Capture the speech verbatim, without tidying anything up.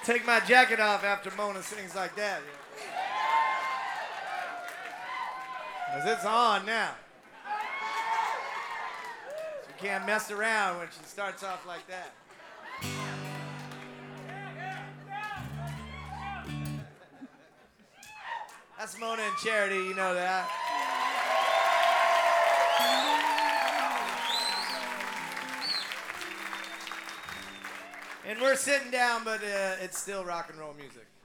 take my jacket off after Mona sings like that. Because it's on now. She can't mess around when she starts off like that. That's Mona and Charity, you know that. And we're sitting down, but uh, it's still rock and roll music.